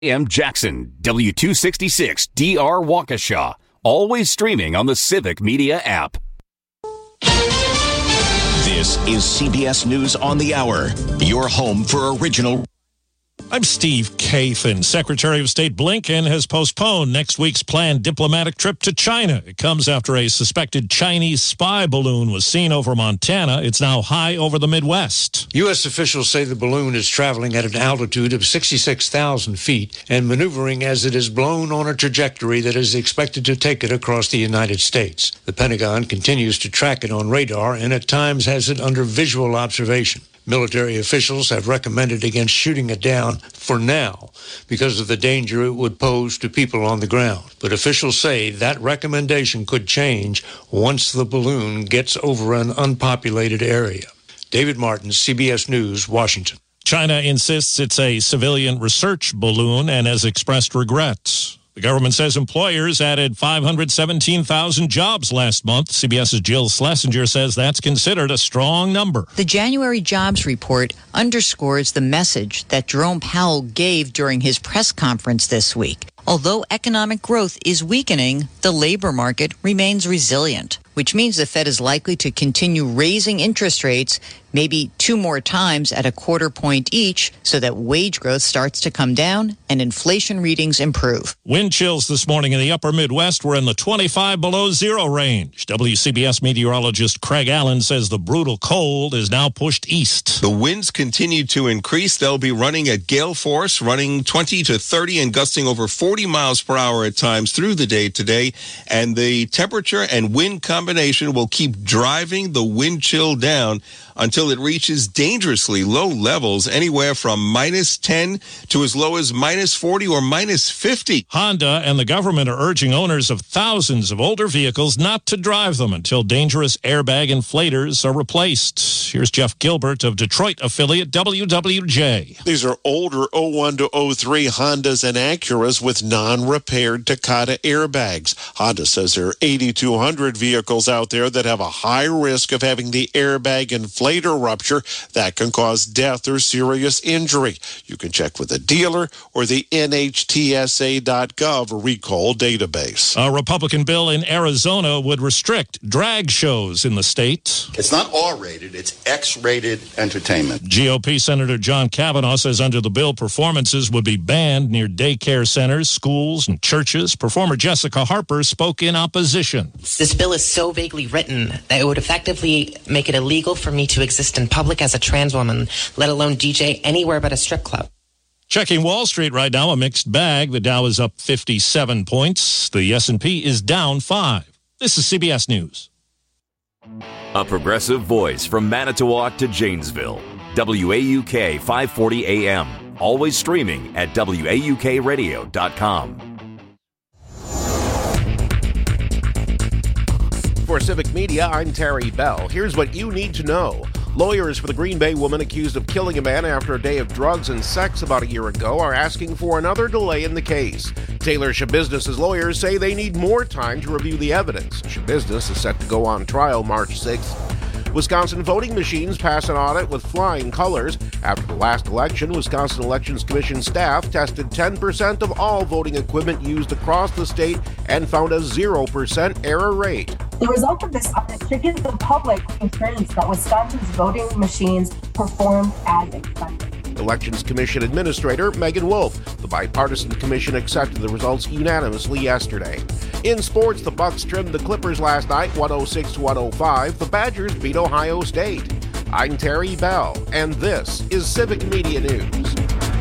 AM Jackson, W266 DR Waukesha. Always streaming on the Civic Media app. This is CBS News on the Hour, your home for original. I'm Steve Kathan. Secretary of State Blinken has postponed next week's planned diplomatic trip to China. It comes after a suspected Chinese spy balloon was seen over Montana. It's now high over the Midwest. U.S. officials say the balloon is traveling at an altitude of 66,000 feet and maneuvering as it is blown on a trajectory that is expected to take it across the United States. The Pentagon continues to track it on radar and at times has it under visual observation. Military officials have recommended against shooting it down for now because of the danger it would pose to people on the ground. But officials say that recommendation could change once the balloon gets over an unpopulated area. David Martin, CBS News, Washington. China insists it's a civilian research balloon and has expressed regrets. The government says employers added 517,000 jobs last month. CBS's Jill Schlesinger says that's considered a strong number. The January jobs report underscores the message that Jerome Powell gave during his press conference this week. Although economic growth is weakening, the labor market remains resilient, which means the Fed is likely to continue raising interest rates maybe 2 more times at a 1/4 point each so that wage growth starts to come down and inflation readings improve. Wind chills this morning in the upper Midwest were in the 25 below zero range. WCBS meteorologist Craig Allen says the brutal cold is now pushed east. The winds continue to increase. They'll be running at gale force, running 20 to 30 and gusting over 40 miles per hour at times through the day today. And the temperature and wind combination will keep driving the wind chill down until it reaches dangerously low levels, anywhere from -10 to as low as -40 or -50. Honda and the government are urging owners of thousands of older vehicles not to drive them until dangerous airbag inflators are replaced. Here's Jeff Gilbert of Detroit affiliate WWJ. These are older 01 to 03 Hondas and Acuras with non-repaired Takata airbags. Honda says there are 8,200 vehicles out there that have a high risk of having the airbag inflator rupture that can cause death or serious injury. You can check with a dealer or the NHTSA.gov recall database. A Republican bill in Arizona would restrict drag shows in the state. It's not R-rated, it's X-rated entertainment. GOP Senator John Kavanaugh says under the bill, performances would be banned near daycare centers, schools, and churches. Performer Jessica Harper spoke in opposition. This bill is so vaguely written that it would effectively make it illegal for me to exist in public as a trans woman, let alone DJ anywhere but a strip club. Checking Wall Street right now, a mixed bag. The Dow is up 57 points. The S&P is down 5. This is CBS News. A progressive voice from Manitowoc to Janesville. WAUK 540 AM. Always streaming at WAUKradio.com. For Civic Media, I'm Terry Bell. Here's what you need to know. Lawyers for the Green Bay woman accused of killing a man after a day of drugs and sex about a year ago are asking for another delay in the case. Taylor Schabusiness's lawyers say they need more time to review the evidence. Schabusiness is set to go on trial March 6th. Wisconsin voting machines pass an audit with flying colors. After the last election, Wisconsin Elections Commission staff tested 10% of all voting equipment used across the state and found a 0% error rate. The result of this audit should give the public assurance that Wisconsin's voting machines performed as expected. Elections Commission Administrator Megan Wolf. The bipartisan commission accepted the results unanimously yesterday. In sports, the Bucks trimmed the Clippers last night, 106-105. The Badgers beat Ohio State. I'm Terry Bell, and this is Civic Media News.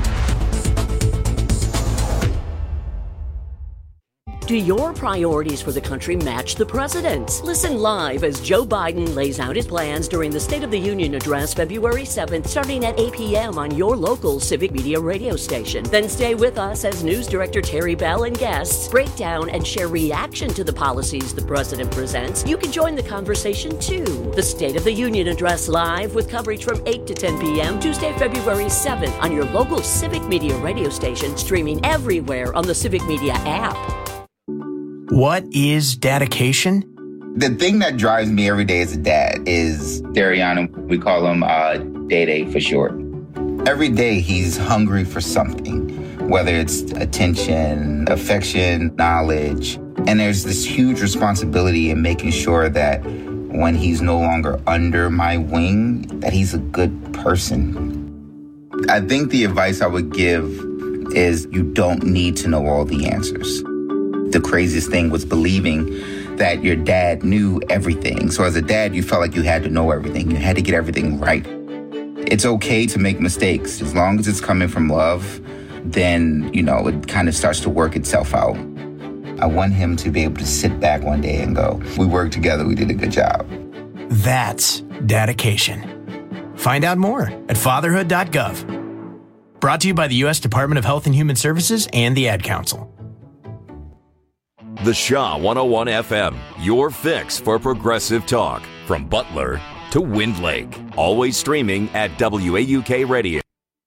Do your priorities for the country match the president's? Listen live as Joe Biden lays out his plans during the State of the Union address February 7th, starting at 8 p.m. on your local Civic Media radio station. Then stay with us as News Director Terry Bell and guests break down and share reaction to the policies the president presents. You can join the conversation too. The State of the Union address live with coverage from 8 to 10 p.m. Tuesday, February 7th on your local Civic Media radio station, streaming everywhere on the Civic Media app. What is dedication? The thing that drives me every day as a dad is Dariana. We call him Day Day for short. Every day he's hungry for something. whether it's attention, affection, knowledge. And there's this huge responsibility in making sure that when he's no longer under my wing, that he's a good person. I think the advice I would give is you don't need to know all the answers. The craziest thing was believing that your dad knew everything. So as a dad, you felt like you had to know everything. You had to get everything right. It's okay to make mistakes. As long as it's coming from love, then, it kind of starts to work itself out. I want him to be able to sit back one day and go, we worked together, we did a good job. That's dedication. Find out more at fatherhood.gov. Brought to you by the U.S. Department of Health and Human Services and the Ad Council. The Shaw 101 FM, your fix for progressive talk. From Butler to Wind Lake. Always streaming at WAUK Radio.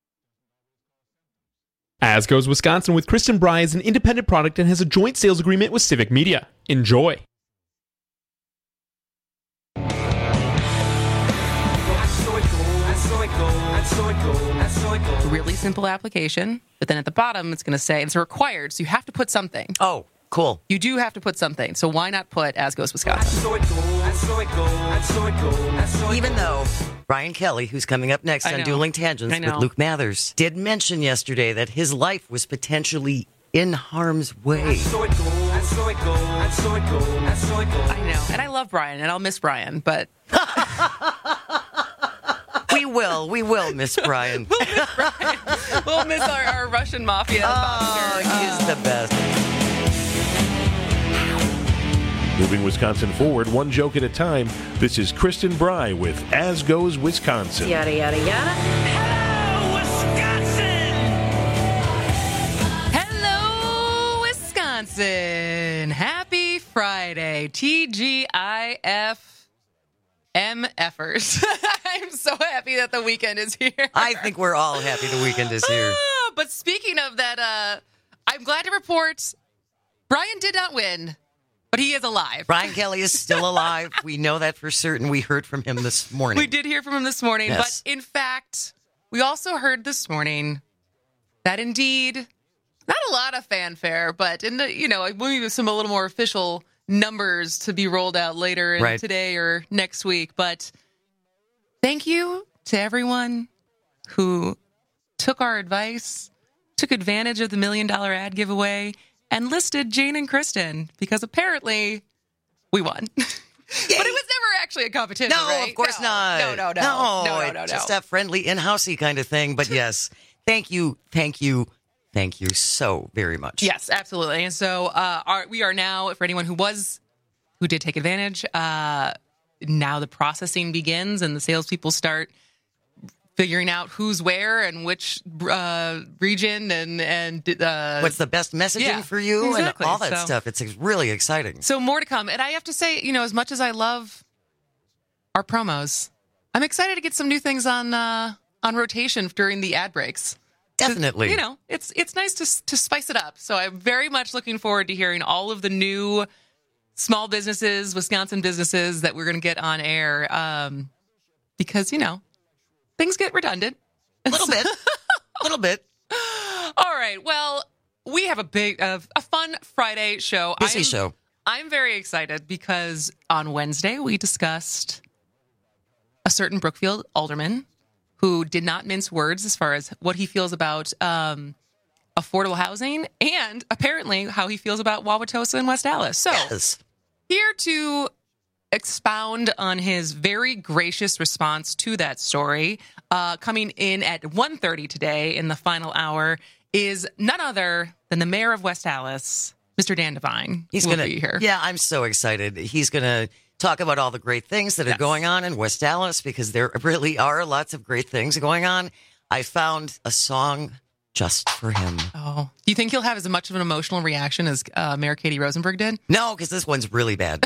As Goes Wisconsin with Kristen Bry is an independent product and has a joint sales agreement with Civic Media. Enjoy. Really simple application, but then at the bottom it's going to say it's required, so you have to put something. Oh, cool. You do have to put something, so why not put As Goes Wisconsin? Even though Brian Kelly, who's coming up next on Dueling Tangents with Luke Mathers, did mention yesterday that his life was potentially in harm's way. I know, and I love Brian, and I'll miss Brian, but... We will miss Brian. We'll miss our Russian mafia. Oh, he is the best. Moving Wisconsin forward, one joke at a time. This is Kristen Bry with As Goes Wisconsin. Yada, yada, yada. Hello, Wisconsin. Happy Friday. TGIF. MFers. I'm so happy that the weekend is here. I think we're all happy the weekend is here. But speaking of that, I'm glad to report Brian did not win, but he is alive. Brian Kelly is still alive. We know that for certain. We heard from him this morning. We did hear from him this morning. Yes. But in fact, we also heard this morning that indeed, not a lot of fanfare, but in the, maybe some a little more official numbers to be rolled out later in today or next week. But thank you to everyone who took our advice, took advantage of the $1 million ad giveaway, and listed Jane and Kristen, because apparently we won. But it was never actually a competition, right? No, of course not. No. Just that friendly, in-housey kind of thing. But yes, thank you so very much. Yes, absolutely. And so we are now, for anyone who did take advantage, now the processing begins and the salespeople start figuring out who's where and which region and what's the best messaging for you and all that stuff. It's really exciting. So more to come. And I have to say, as much as I love our promos, I'm excited to get some new things on rotation during the ad breaks. Definitely. It's nice to spice it up. So I'm very much looking forward to hearing all of the new small businesses, Wisconsin businesses that we're going to get on air. Because, things get redundant. A little bit. All right. Well, we have a fun Friday show. Busy show. I'm very excited because on Wednesday we discussed a certain Brookfield alderman who did not mince words as far as what he feels about affordable housing and apparently how he feels about Wauwatosa and West Allis. So here to expound on his very gracious response to that story, coming in at 1:30 today in the final hour, is none other than the mayor of West Allis, Mr. Dan Devine. He's going to be here. Yeah, I'm so excited. He's going to talk about all the great things that are going on in West Allis, because there really are lots of great things going on. I found a song just for him. Oh, do you think he'll have as much of an emotional reaction as Mayor Katie Rosenberg did? No, because this one's really bad.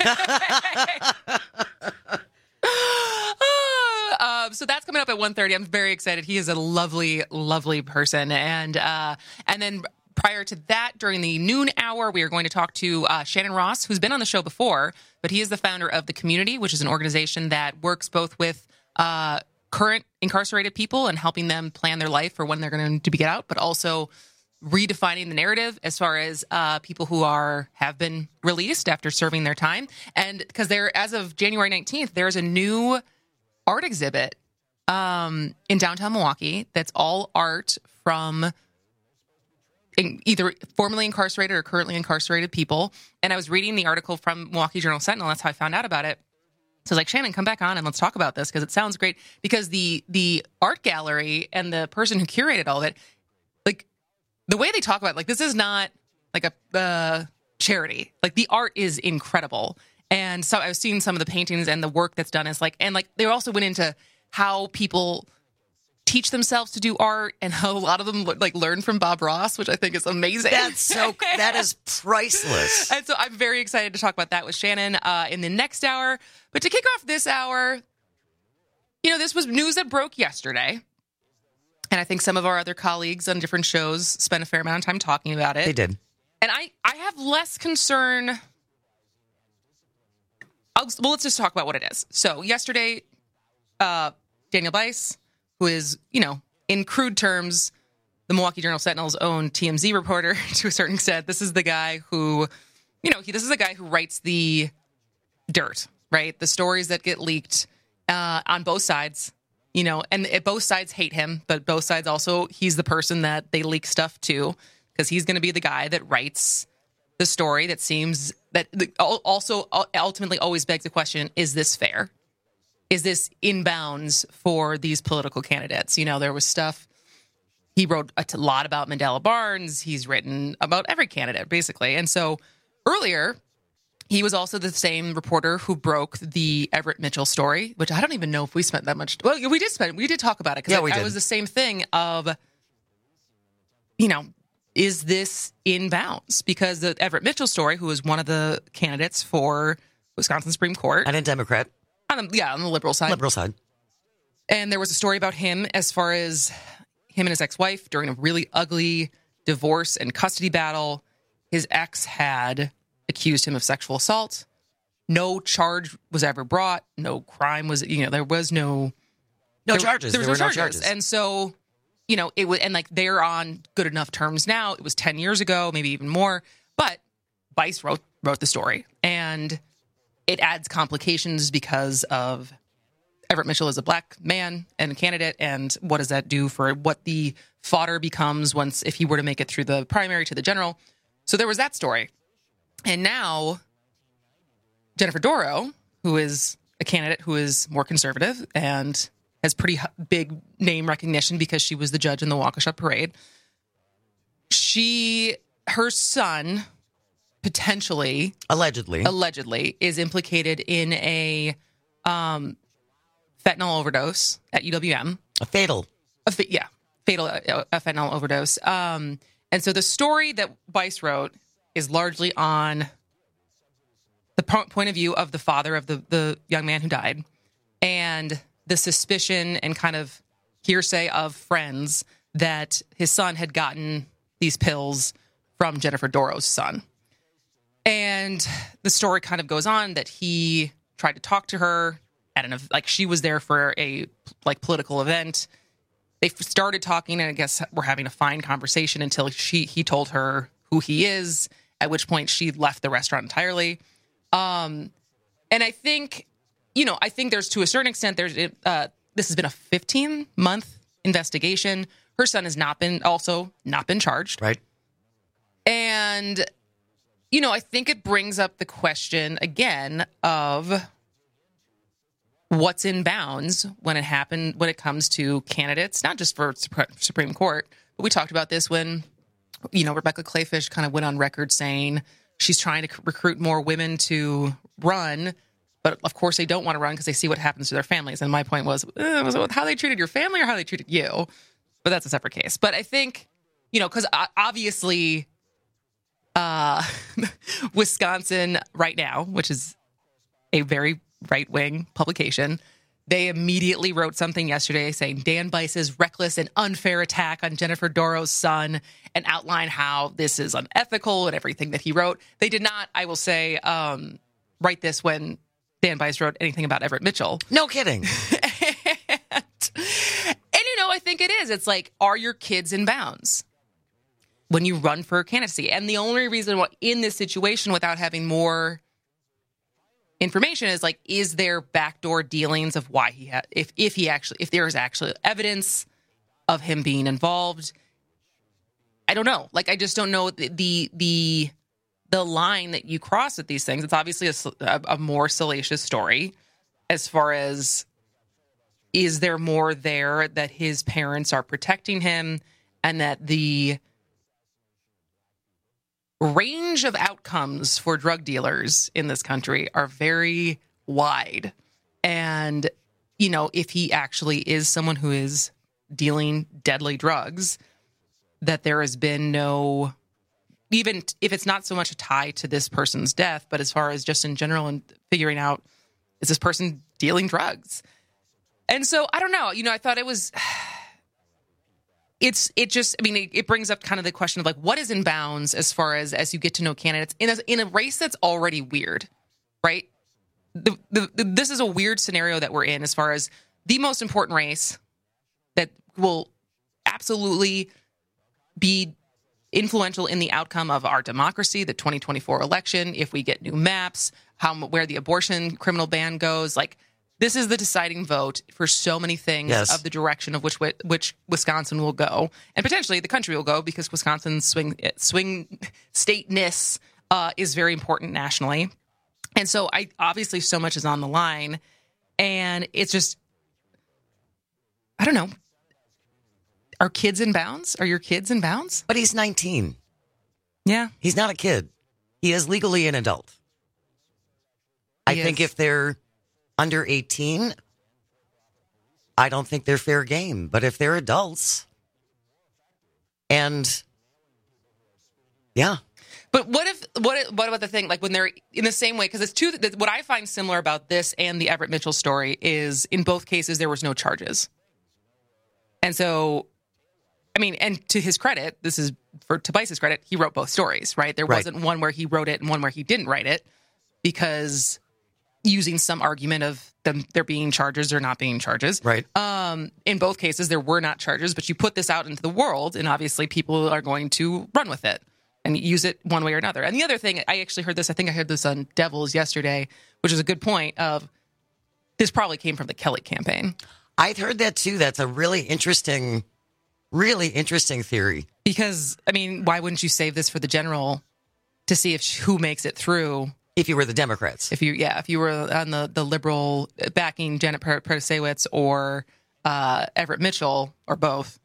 So that's coming up at 1:30. I'm very excited. He is a lovely, lovely person. And then prior to that, during the noon hour, we are going to talk to Shannon Ross, who's been on the show before, but he is the founder of The Community, which is an organization that works both with current incarcerated people and helping them plan their life for when they're going to get out, but also redefining the narrative as far as people who have been released after serving their time. And because as of January 19th, there's a new art exhibit in downtown Milwaukee that's all art from either formerly incarcerated or currently incarcerated people. And I was reading the article from Milwaukee Journal-Sentinel. That's how I found out about it. So I was like, Shannon, come back on and let's talk about this because it sounds great. Because the art gallery and the person who curated all of it, like the way they talk about it, like this is not like a charity. Like the art is incredible. And so I was seeing some of the paintings and the work that's done is like, and like they also went into how people teach themselves to do art and how a lot of them like learn from Bob Ross, which I think is amazing. That is priceless. And so I'm very excited to talk about that with Shannon in the next hour. But to kick off this hour, this was news that broke yesterday. And I think some of our other colleagues on different shows spent a fair amount of time talking about it. They did. And I have less concern. Let's just talk about what it is. So yesterday, Daniel Bice, who is, in crude terms, the Milwaukee Journal-Sentinel's own TMZ reporter to a certain extent. This is the guy who, this is the guy who writes the dirt, right? The stories that get leaked on both sides, and both sides hate him, but both sides also, he's the person that they leak stuff to because he's going to be the guy that writes the story that seems that also ultimately always begs the question, is this fair? Is this in bounds for these political candidates? There was stuff, he wrote a lot about Mandela Barnes. He's written about every candidate, basically. And so earlier, he was also the same reporter who broke the Everett Mitchell story, which I don't even know if we spent that much. Well, we did talk about it. Yeah, we did. It was the same thing of, is this in bounds? Because the Everett Mitchell story, who was one of the candidates for Wisconsin Supreme Court. And a Democrat. On the liberal side. Liberal side. And there was a story about him as far as him and his ex-wife during a really ugly divorce and custody battle. His ex had accused him of sexual assault. No charge was ever brought. No crime was, there was no charges. There were no charges. And so, it was, and like they're on good enough terms now. It was 10 years ago, maybe even more. But Bice wrote the story, and it adds complications because of Everett Mitchell is a black man and a candidate, and what does that do for what the fodder becomes if he were to make it through the primary to the general? So there was that story. And now Jennifer Dorow, who is a candidate who is more conservative and has pretty big name recognition because she was the judge in the Waukesha parade, her son potentially, allegedly is implicated in a fentanyl overdose at UWM. A fatal fentanyl overdose. And so the story that Bice wrote is largely on the point of view of the father of the young man who died, and the suspicion and kind of hearsay of friends that his son had gotten these pills from Jennifer Dorow's son. And the story kind of goes on that he tried to talk to her at she was there for a political event. They started talking, and I guess we're having a fine conversation until he told her who he is, at which point she left the restaurant entirely. And I think, there's to a certain extent, this has been a 15-month investigation. Her son has not been charged. Right. And, I think it brings up the question again of what's in bounds when it comes to candidates, not just for Supreme Court, but we talked about this when, Rebecca Clayfish kind of went on record saying she's trying to recruit more women to run, but of course they don't want to run because they see what happens to their families. And my point was it how they treated your family or how they treated you? But that's a separate case. But I think, because obviously Wisconsin right now, which is a very right-wing publication, they immediately wrote something yesterday saying Dan Bice's reckless and unfair attack on Jennifer Dorow's son, and outline how this is unethical and everything that he wrote. They did not, I will say, write this when Dan Bice wrote anything about Everett Mitchell. No kidding. And I think it is. It's like, are your kids in bounds? when you run for candidacy. And the only reason why in this situation, without having more information, is like, is there backdoor dealings of why he had, if there is actually evidence of him being involved? I don't know. Like, I just don't know the line that you cross with these things. It's obviously a more salacious story as far as, is there more there that his parents are protecting him, and that the range of outcomes for drug dealers in this country are very wide. And, you know, if he actually is someone who is dealing deadly drugs, that there has been no, even if it's not so much a tie to this person's death, but as far as just in general and figuring out, is this person dealing drugs? And so, I don't know, you know, I thought it was, it brings up kind of the question of like, what is in bounds as far as you get to know candidates in a race that's already weird, right? This is a weird scenario that we're in as far as the most important race that will absolutely be influential in the outcome of our democracy, the 2024 election, if we get new maps, where the abortion criminal ban goes. Like, this is the deciding vote for so many things of the direction of which Wisconsin will go, and potentially the country will go, because Wisconsin's swing stateness is very important nationally. And so obviously so much is on the line, and it's just, I don't know. Are kids in bounds? Are your kids in bounds? But he's 19. Yeah. He's not a kid. He is legally an adult. I think if they're under 18, I don't think they're fair game. But if they're adults, and yeah. But what about the thing, like when they're in the same way, because it's two, what I find similar about this and the Everett Mitchell story is in both cases there was no charges. And so, I mean, and to his credit, this is for Tobias's credit, he wrote both stories, right? There wasn't one where he wrote it and one where he didn't write it, because using some argument of them there being charges or not being charges. Right. In both cases, there were not charges, but you put this out into the world, and obviously people are going to run with it and use it one way or another. And the other thing, I actually heard this, I think I heard this on Devils yesterday, which is a good point of, this probably came from the Kelly campaign. I'd heard that too. That's a really interesting theory. Because, I mean, why wouldn't you save this for the general to see who makes it through? If you were the Democrats. If you were on the liberal backing Janet Protasiewicz or Everett Mitchell or both,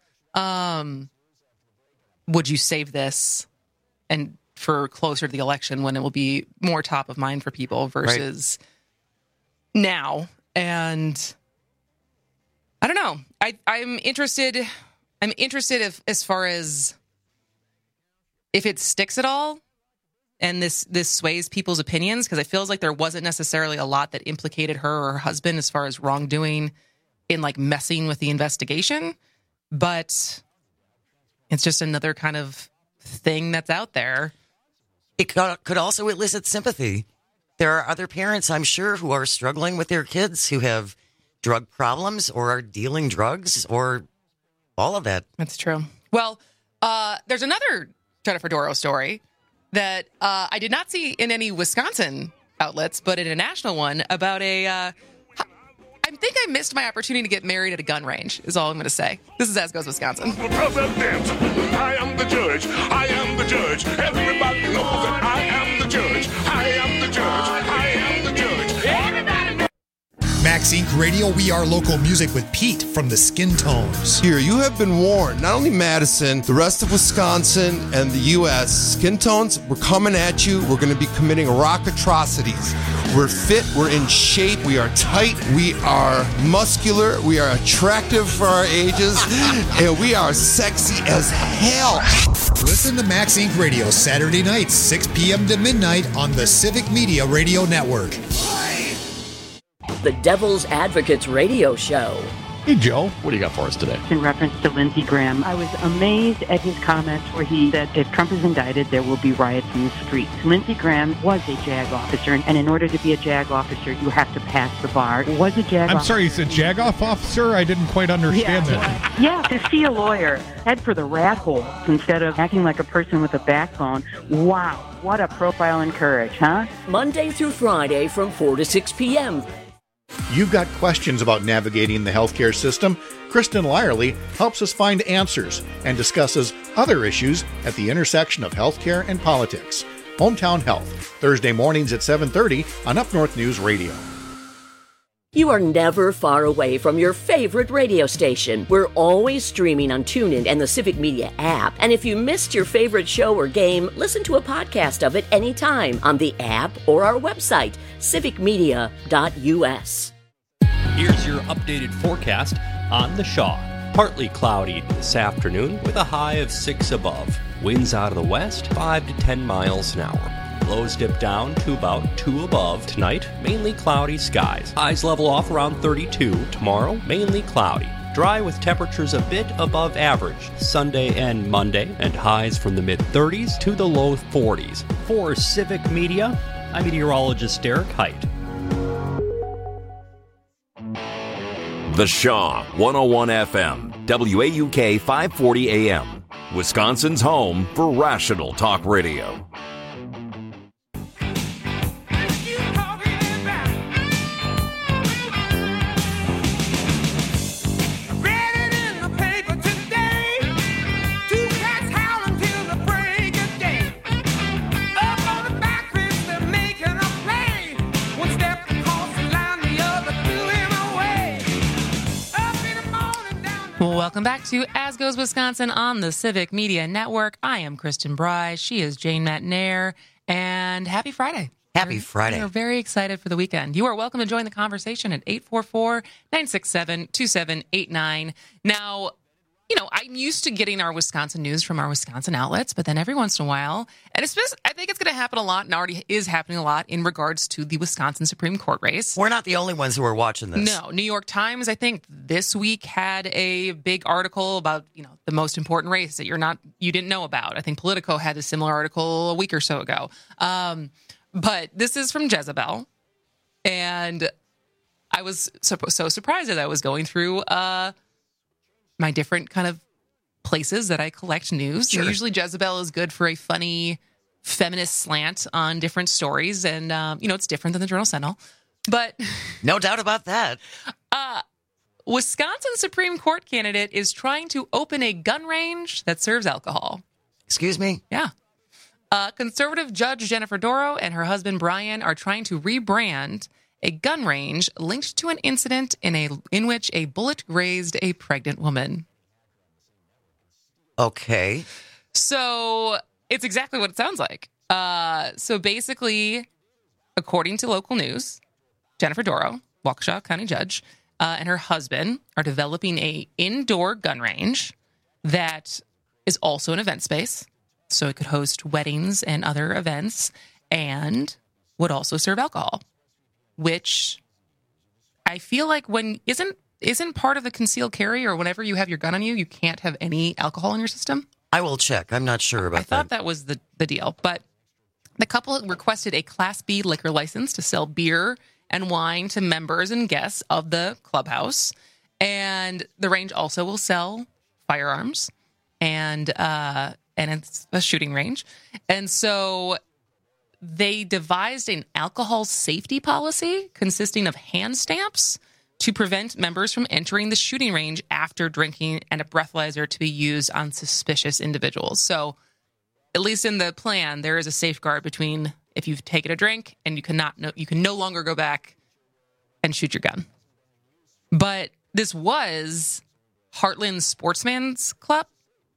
would you save this and for closer to the election when it will be more top of mind for people versus now? And I don't know. I'm interested as far as if it sticks at all. And this sways people's opinions, because it feels like there wasn't necessarily a lot that implicated her or her husband as far as wrongdoing in like messing with the investigation. But it's just another kind of thing that's out there. It could also elicit sympathy. There are other parents, I'm sure, who are struggling with their kids who have drug problems or are dealing drugs or all of that. That's true. Well, there's another Jennifer Doro story that I did not see in any Wisconsin outlets, but in a national one about I think I missed my opportunity to get married at a gun range, is all I'm going to say. This is As Goes Wisconsin. President, I am the judge. I am the judge. Everybody knows that I am the judge. I am the judge. I am the judge. Everybody knows. Max Inc. Radio, we are local music with Pete from the Skin Tones. Here, you have been warned. Not only Madison, the rest of Wisconsin and the U.S. Skin Tones, we're coming at you. We're going to be committing rock atrocities. We're fit. We're in shape. We are tight. We are muscular. We are attractive for our ages. And we are sexy as hell. Listen to Max Inc. Radio Saturday nights, 6 p.m. to midnight on the Civic Media Radio Network. The Devil's Advocates Radio Show. Hey, Joe, what do you got for us today? In reference to Lindsey Graham, I was amazed at his comments where he said if Trump is indicted, there will be riots in the streets. Lindsey Graham was a JAG officer, and in order to be a JAG officer, you have to pass the bar. Was a JAG I'm sorry, you said JAG-off officer? I didn't quite understand that. Yeah, to see a lawyer head for the rat hole instead of acting like a person with a backbone. Wow, what a profile in courage, huh? Monday through Friday from 4 to 6 p.m. You've got questions about navigating the healthcare system? Kristen Lyerly helps us find answers and discusses other issues at the intersection of healthcare and politics. Hometown Health, Thursday mornings at 7:30 on Up North News Radio. You are never far away from your favorite radio station. We're always streaming on TuneIn and the Civic Media app. And if you missed your favorite show or game, listen to a podcast of it anytime on the app or our website, civicmedia.us. Here's your updated forecast on the Shaw. Partly cloudy this afternoon with a high of 6 above. Winds out of the west, 5 to 10 miles an hour. Lows dip down to about 2 above tonight, mainly cloudy skies. Highs level off around 32 tomorrow, mainly cloudy. Dry with temperatures a bit above average Sunday and Monday, and highs from the mid-30s to the low 40s. For Civic Media, I'm meteorologist Derek Height. The Shaw 101 FM, WAUK 540 AM, Wisconsin's home for rational talk radio. Welcome back to As Goes Wisconsin on the Civic Media Network. I am Kristen Bry. She is Jane Matnair. And happy Friday. Happy Friday. We're very excited for the weekend. You are welcome to join the conversation at 844-967-2789. Now, you know, I'm used to getting our Wisconsin news from our Wisconsin outlets, but then every once in a while, and especially, I think it's going to happen a lot and already is happening a lot in regards to the Wisconsin Supreme Court race. We're not the only ones who are watching this. No. New York Times, I think this week had a big article about, you know, the most important race that you didn't know about. I think Politico had a similar article a week or so ago. But this is from Jezebel. And I was so surprised as I was going through my different kind of places that I collect news. Sure. And usually Jezebel is good for a funny feminist slant on different stories. And, you know, it's different than the Journal-Sentinel. But no doubt about that. Wisconsin Supreme Court candidate is trying to open a gun range that serves alcohol. Excuse me? Yeah. Conservative Judge Jennifer Dorow and her husband Brian are trying to rebrand a gun range linked to an incident in which a bullet grazed a pregnant woman. Okay. So it's exactly what it sounds like. So basically, according to local news, Jennifer Dorow, Waukesha County Judge, and her husband are developing a indoor gun range that is also an event space. So it could host weddings and other events and would also serve alcohol. Which I feel like isn't part of the concealed carry, or whenever you have your gun on you, you can't have any alcohol in your system? I will check. I'm not sure about that. I thought that was the deal. But the couple requested a Class B liquor license to sell beer and wine to members and guests of the clubhouse. And the range also will sell firearms, and it's a shooting range. And so they devised an alcohol safety policy consisting of hand stamps to prevent members from entering the shooting range after drinking, and a breathalyzer to be used on suspicious individuals. So at least in the plan, there is a safeguard between if you've taken a drink and you can no longer go back and shoot your gun. But this was Heartland Sportsman's Club,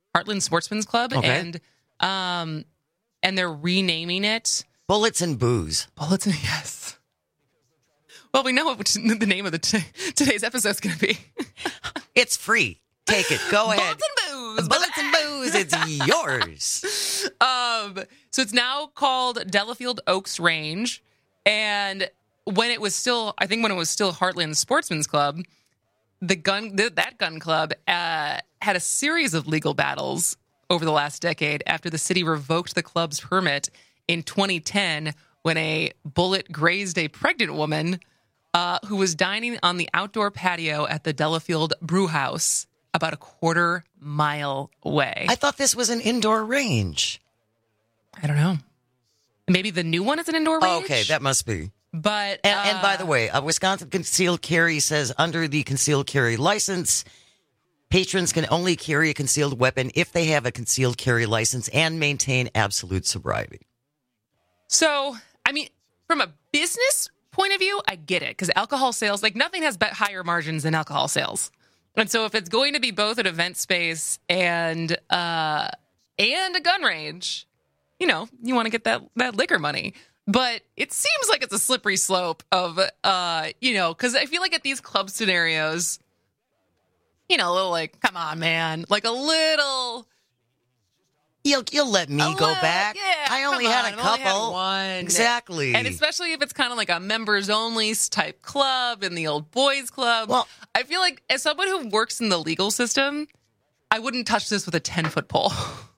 okay. and they're renaming it Bullets and Booze. Yes. Well, we know what the name of today's episode is going to be. It's free. Take it. Go ahead. Bullets and Booze. It's yours. So it's now called Delafield Oaks Range. And when it was still Heartland Sportsman's Club, that gun club had a series of legal battles over the last decade after the city revoked the club's permit in 2010 when a bullet grazed a pregnant woman who was dining on the outdoor patio at the Delafield Brew House about a quarter mile away. I thought this was an indoor range. I don't know. Maybe the new one is an indoor range? Okay, that must be. But and by the way, Wisconsin Concealed Carry says under the concealed carry license, patrons can only carry a concealed weapon if they have a concealed carry license and maintain absolute sobriety. So, I mean, from a business point of view, I get it, because alcohol sales, like nothing has higher margins than alcohol sales. And so if it's going to be both an event space and a gun range, you know, you want to get that liquor money. But it seems like it's a slippery slope of, you know, because I feel like at these club scenarios, you know, a little like, come on, man, like a little... You'll let me go back. Yeah, I only had a couple. One. Exactly. And especially if it's kind of like a members only type club in the old boys club. Well, I feel like as someone who works in the legal system, I wouldn't touch this with a 10-foot pole.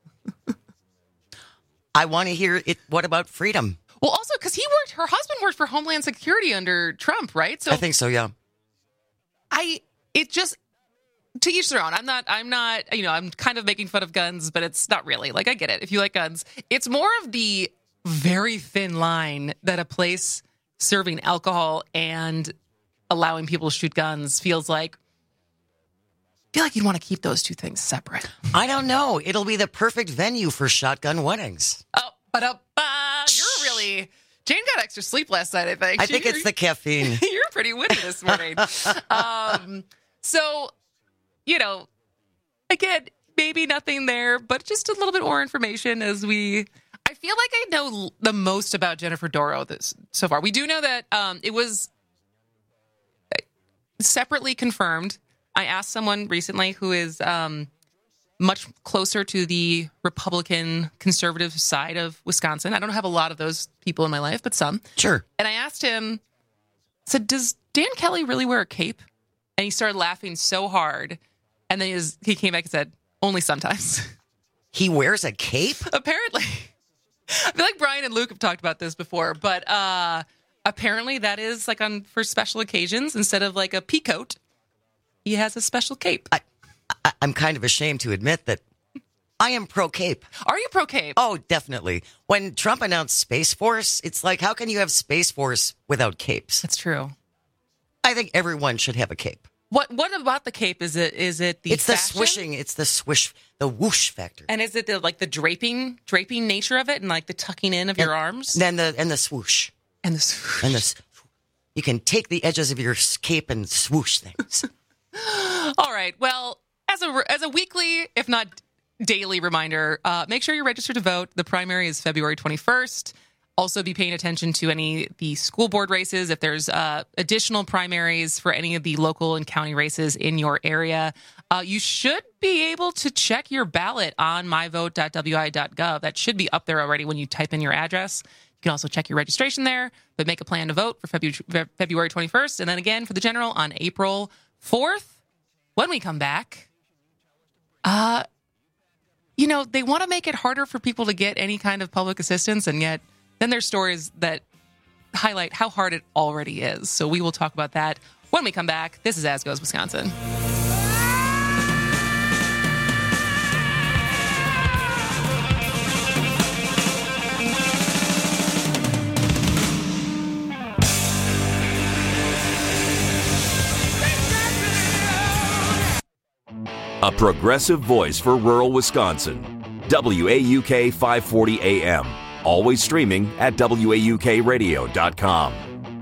I want to hear it. What about freedom? Well, also because her husband worked for Homeland Security under Trump, right? So I think so. Yeah. To each their own. I'm not, you know, I'm kind of making fun of guns, but it's not really. Like, I get it. If you like guns, it's more of the very thin line that a place serving alcohol and allowing people to shoot guns feels like. I feel like you'd want to keep those two things separate. I don't know. It'll be the perfect venue for shotgun weddings. Oh, you're really... Jane got extra sleep last night, I think. I think it's the caffeine. You're pretty witty this morning. So... You know, again, maybe nothing there, but just a little bit more information I feel like I know the most about Jennifer Doro so far. We do know that it was separately confirmed. I asked someone recently who is much closer to the Republican conservative side of Wisconsin. I don't have a lot of those people in my life, but some. Sure. And I asked him, said, does Dan Kelly really wear a cape? And he started laughing so hard. And then he came back and said, only sometimes. He wears a cape? Apparently. I feel like Brian and Luke have talked about this before, but apparently that is like for special occasions. Instead of like a pea coat, he has a special cape. I'm kind of ashamed to admit that I am pro-cape. Are you pro-cape? Oh, definitely. When Trump announced Space Force, it's like, how can you have Space Force without capes? That's true. I think everyone should have a cape. What about the cape? Is it the It's fashion? the swishing. It's the swish, the whoosh factor. And is it the draping nature of it and like the tucking in of your arms? And the swoosh. And the swoosh. You can take the edges of your cape and swoosh things. All right. Well, as a weekly, if not daily reminder, make sure you're registered to vote. The primary is February 21st. Also be paying attention to the school board races. If there's additional primaries for any of the local and county races in your area, you should be able to check your ballot on myvote.wi.gov. That should be up there already when you type in your address. You can also check your registration there, but make a plan to vote for February 21st. And then again for the general on April 4th. When we come back, you know, they want to make it harder for people to get any kind of public assistance, and yet then there's stories that highlight how hard it already is. So we will talk about that when we come back. This is As Goes Wisconsin. A progressive voice for rural Wisconsin. WAUK 540 AM. Always streaming at WAUKradio.com.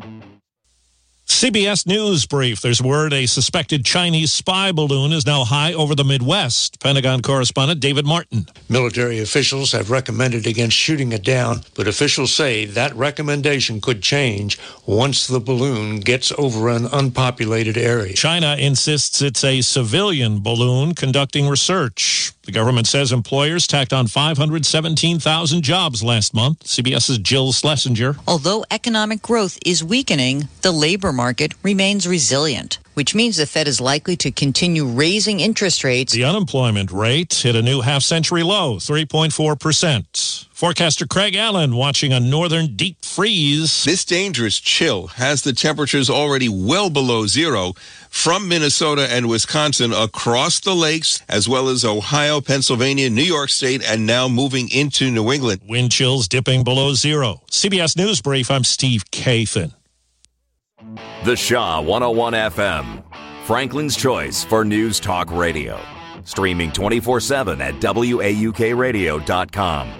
CBS News brief. There's word a suspected Chinese spy balloon is now high over the Midwest. Pentagon correspondent David Martin. Military officials have recommended against shooting it down, but officials say that recommendation could change once the balloon gets over an unpopulated area. China insists it's a civilian balloon conducting research. The government says employers tacked on 517,000 jobs last month. CBS's Jill Schlesinger. Although economic growth is weakening, the labor market remains resilient. which means the Fed is likely to continue raising interest rates. The unemployment rate hit a new half-century low, 3.4%. Forecaster Craig Allen watching a northern deep freeze. This dangerous chill has the temperatures already well below zero from Minnesota and Wisconsin across the lakes, as well as Ohio, Pennsylvania, New York State, and now moving into New England. Wind chills dipping below zero. CBS News Brief, I'm Steve Kathan. The Shaw 101 FM, Franklin's choice for News Talk Radio. Streaming 24/7 at WAUKradio.com.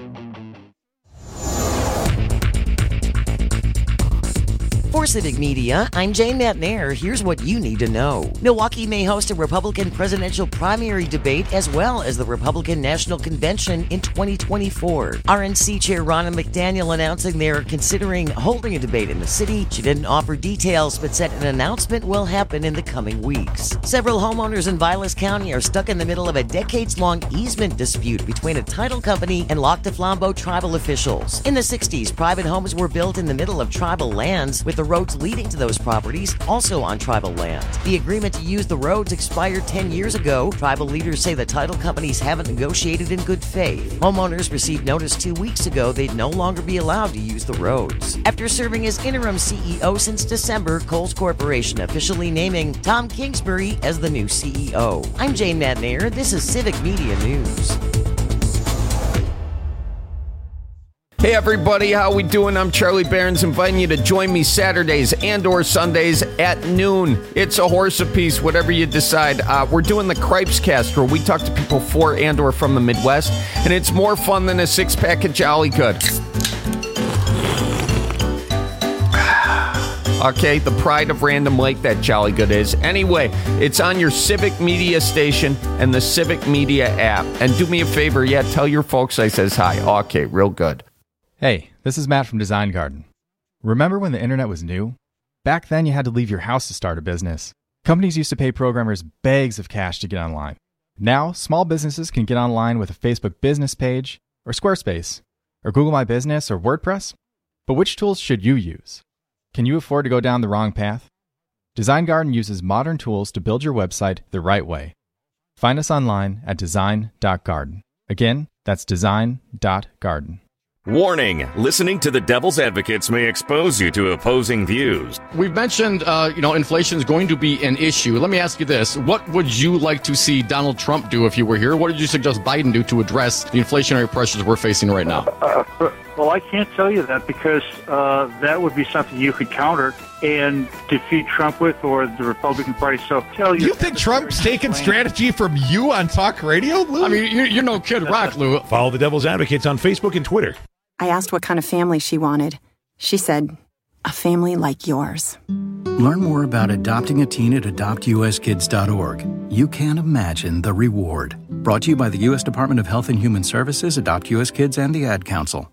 For Civic Media, I'm Jane Matnair. Here's what you need to know. Milwaukee may host a Republican presidential primary debate as well as the Republican National Convention in 2024. RNC Chair Ronna McDaniel announcing they're considering holding a debate in the city. She didn't offer details, but said an announcement will happen in the coming weeks. Several homeowners in Vilas County are stuck in the middle of a decades-long easement dispute between a title company and Lac du Flambeau tribal officials. In the 60s, private homes were built in the middle of tribal lands, with the roads leading to those properties also on tribal land. The agreement to use the roads expired 10 years ago. Tribal leaders say the title companies haven't negotiated in good faith. Homeowners received notice 2 weeks ago they'd no longer be allowed to use the roads. After serving as interim CEO since December, Kohl's Corporation officially naming Tom Kingsbury as the new CEO. I'm Jane Matnair. This is Civic Media News. Hey everybody, how we doing? I'm Charlie Barons, inviting you to join me Saturdays and or Sundays at noon. It's a horse apiece, whatever you decide. We're doing the Cripes Cast, where we talk to people for and or from the Midwest, and it's more fun than a six-pack of Jolly Good. Okay, the pride of Random Lake, that Jolly Good is. Anyway, it's on your Civic Media station and the Civic Media app. And do me a favor, tell your folks I says hi. Okay, real good. Hey, this is Matt from Design Garden. Remember when the internet was new? Back then you had to leave your house to start a business. Companies used to pay programmers bags of cash to get online. Now, small businesses can get online with a Facebook business page, or Squarespace, or Google My Business, or WordPress. But which tools should you use? Can you afford to go down the wrong path? Design Garden uses modern tools to build your website the right way. Find us online at design.garden. Again, that's design.garden. Warning, listening to the Devil's Advocates may expose you to opposing views. We've mentioned, inflation is going to be an issue. Let me ask you this. What would you like to see Donald Trump do if you were here? What did you suggest Biden do to address the inflationary pressures we're facing right now? Well, I can't tell you that because that would be something you could counter and defeat Trump with, or the Republican Party. So tell you. You think Trump's taking strategy from you on talk radio, Lou? I mean, you're no Kid Rock, Lou. Follow the Devil's Advocates on Facebook and Twitter. I asked what kind of family she wanted. She said, a family like yours. Learn more about adopting a teen at adoptuskids.org. You can't imagine the reward. Brought to you by the U.S. Department of Health and Human Services, Adopt U.S. Kids, and the Ad Council.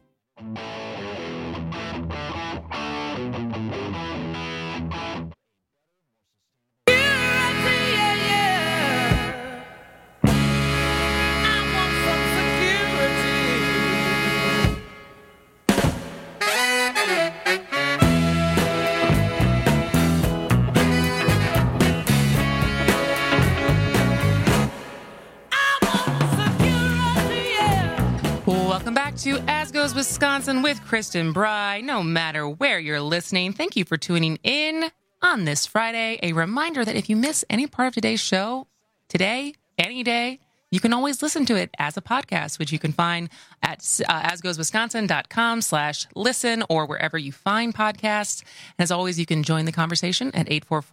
To As Goes Wisconsin with Kristen Bry. No matter where you're listening, thank you for tuning in on this Friday. A reminder that if you miss any part of today's show, today, any day, you can always listen to it as a podcast, which you can find at asgoeswisconsin.com/listen or wherever you find podcasts. And as always, you can join the conversation at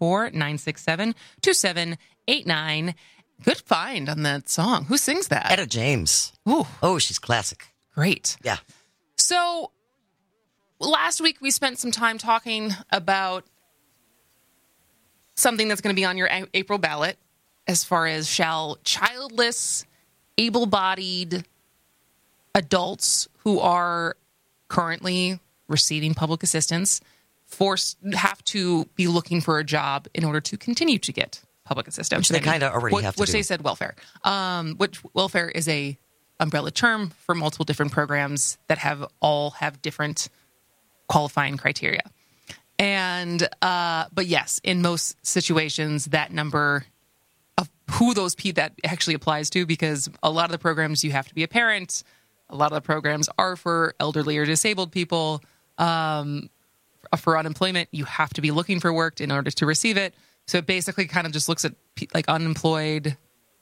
844-967-2789. Good find on that song. Who sings that? Etta James. Ooh. Oh, she's classic. Great. Yeah. So last week we spent some time talking about something that's going to be on your April ballot as far as shall childless, able-bodied adults who are currently receiving public assistance have to be looking for a job in order to continue to get public assistance. Which they kind of already have to do. Which they said welfare. Which welfare is a umbrella term for multiple different programs that all have different qualifying criteria. And, but yes, in most situations, that number of who that actually applies to, because a lot of the programs you have to be a parent. A lot of the programs are for elderly or disabled people. For unemployment, you have to be looking for work in order to receive it. So it basically kind of just looks at like unemployed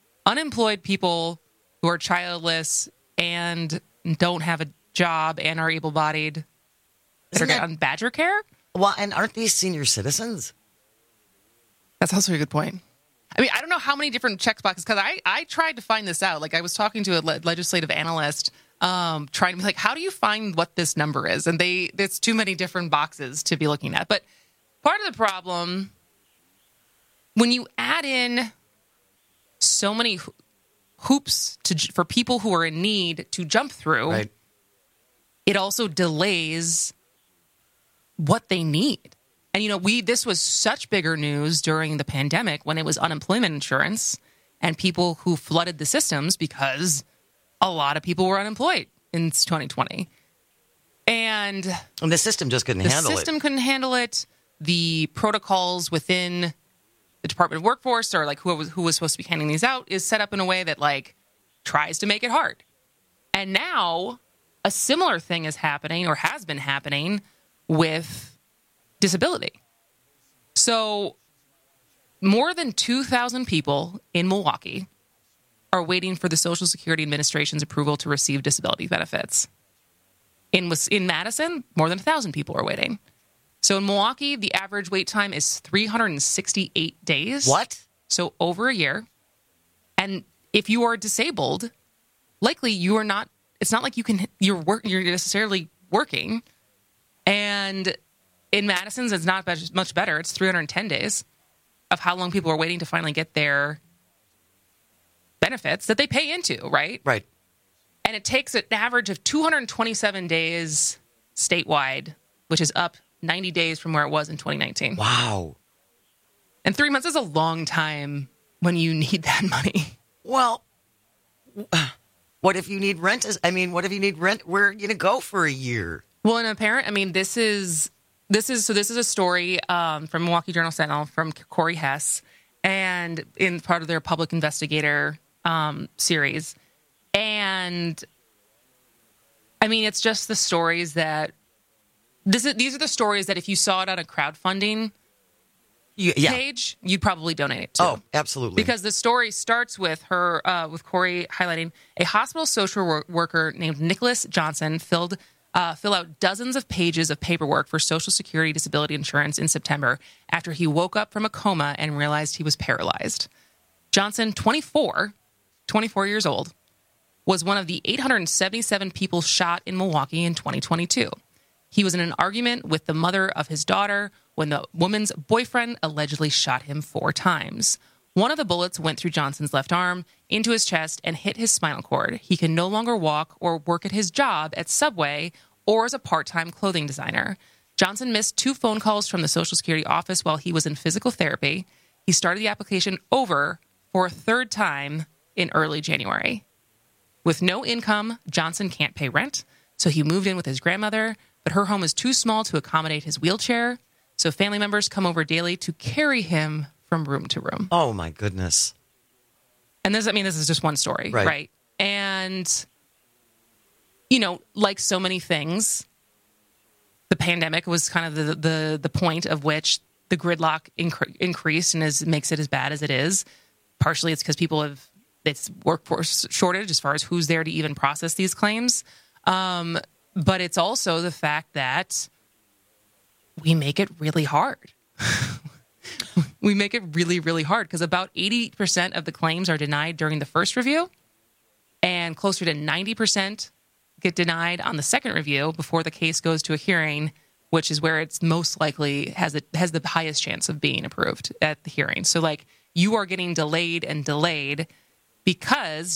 people who are childless and don't have a job and are able-bodied that are on Badger Care. Well, and aren't these senior citizens? That's also a good point. I mean, I don't know how many different checkboxes, because I tried to find this out. Like, I was talking to a legislative analyst trying to be like, how do you find what this number is? And it's too many different boxes to be looking at. But part of the problem, when you add in so many hoops for people who are in need to jump through, right, it also delays what they need. And, this was such bigger news during the pandemic when it was unemployment insurance and people who flooded the systems because a lot of people were unemployed in 2020. And the system just couldn't handle it. The system couldn't handle it. The protocols within the Department of Workforce, or like who was supposed to be handing these out, is set up in a way that like tries to make it hard. And now a similar thing is happening, or has been happening, with disability. So more than 2,000 people in Milwaukee are waiting for the Social Security Administration's approval to receive disability benefits. In Madison, more than 1,000 people are waiting. So in Milwaukee, the average wait time is 368 days. What? So over a year. And if you are disabled, likely you are not. It's not like you're necessarily working. And in Madison's, it's not much better. It's 310 days of how long people are waiting to finally get their benefits that they pay into, right? Right. And it takes an average of 227 days statewide, which is up 90 days from where it was in 2019. Wow. And 3 months is a long time when you need that money. Well, what if you need rent? What if you need rent? Where are you going to go for a year? Well, and this is a story from Milwaukee Journal-Sentinel from Corey Hess, and in part of their public investigator series. And I mean, it's just the stories that these are the stories that if you saw it on a crowdfunding page, you'd probably donate it to. Oh, absolutely. Because the story starts with her, with Corey highlighting a hospital social worker named Nicholas Johnson fill out dozens of pages of paperwork for Social Security disability insurance in September after he woke up from a coma and realized he was paralyzed. Johnson, 24 years old, was one of the 877 people shot in Milwaukee in 2022. He was in an argument with the mother of his daughter when the woman's boyfriend allegedly shot him 4 times. One of the bullets went through Johnson's left arm, into his chest, and hit his spinal cord. He can no longer walk or work at his job at Subway or as a part-time clothing designer. Johnson missed 2 phone calls from the Social Security office while he was in physical therapy. He started the application over for a 3rd time in early January. With no income, Johnson can't pay rent, so he moved in with his grandmother, but her home is too small to accommodate his wheelchair, so family members come over daily to carry him from room to room. Oh, my goodness. And this is just one story, right? And, like so many things, the pandemic was kind of the point of which the gridlock increased and makes it as bad as it is. Partially it's because it's workforce shortage as far as who's there to even process these claims. But it's also the fact that we make it really hard. We make it really, really hard because about 80% of the claims are denied during the first review, and closer to 90% get denied on the second review before the case goes to a hearing, which is where it's most likely has the highest chance of being approved at the hearing. So, you are getting delayed and delayed because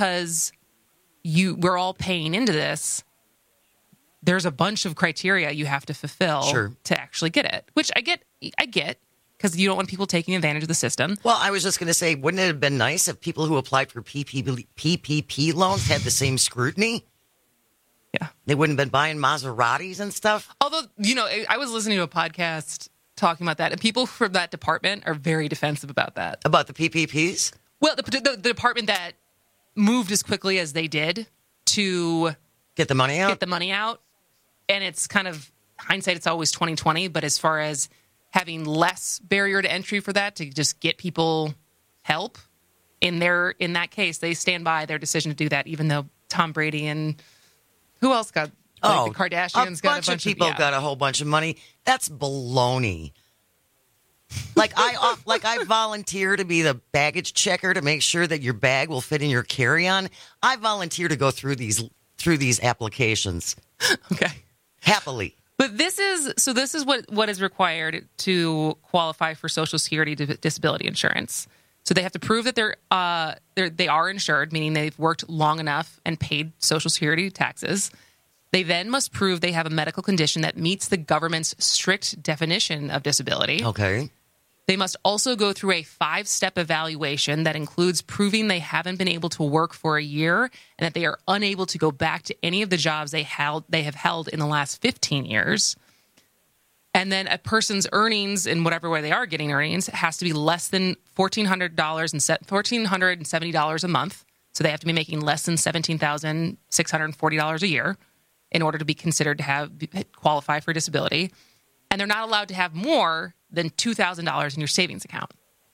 we're all paying into this. There's a bunch of criteria you have to fulfill to actually get it, which I get because you don't want people taking advantage of the system. Well, I was just going to say, wouldn't it have been nice if people who applied for PPP loans had the same scrutiny? Yeah. They wouldn't have been buying Maseratis and stuff. Although, I was listening to a podcast talking about that, and people from that department are very defensive about that. About the PPPs? Well, the department that moved as quickly as they did to get the money out. And it's kind of hindsight, it's always 2020. But as far as having less barrier to entry for that, to just get people help, in that case, they stand by their decision to do that, even though Tom Brady and who else got, the Kardashians got a bunch of people got a whole bunch of money. That's baloney. Like I volunteer to be the baggage checker to make sure that your bag will fit in your carry-on. I volunteer to go through these applications. Okay. Happily. But this is what is required to qualify for Social Security disability insurance. So they have to prove that they are insured, meaning they've worked long enough and paid Social Security taxes. They then must prove they have a medical condition that meets the government's strict definition of disability. Okay. They must also go through a 5-step evaluation that includes proving they haven't been able to work for a year and that they are unable to go back to any of the jobs they have held in the last 15 years. And then a person's earnings, in whatever way they are getting earnings, has to be less than $1,470 a month. So they have to be making less than $17,640 a year in order to be considered to qualify for disability. And they're not allowed to have more than $2,000 in your savings account.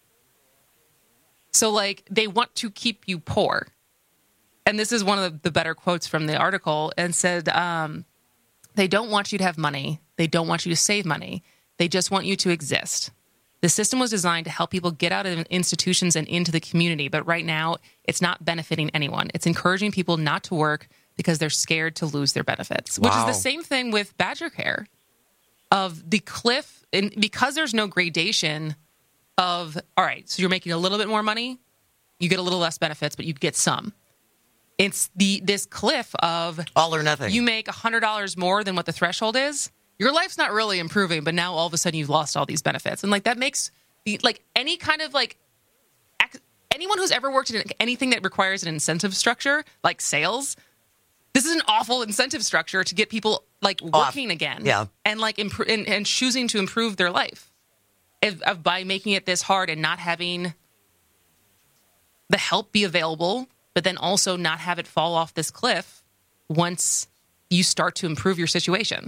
So, they want to keep you poor. And this is one of the better quotes from the article, and said, they don't want you to have money. They don't want you to save money. They just want you to exist. The system was designed to help people get out of institutions and into the community, but right now, it's not benefiting anyone. It's encouraging people not to work because they're scared to lose their benefits, which is the same thing with Badger Care. Of the cliff, and because there's no gradation of, all right, so you're making a little bit more money, you get a little less benefits, but you get some. It's this cliff of all or nothing. You make $100 more than what the threshold is, your life's not really improving, but now all of a sudden you've lost all these benefits. And that makes any kind of anyone who's ever worked in anything that requires an incentive structure, like sales, this is an awful incentive structure to get people working again, and and choosing to improve their life, by making it this hard and not having the help be available, but then also not have it fall off this cliff once you start to improve your situation.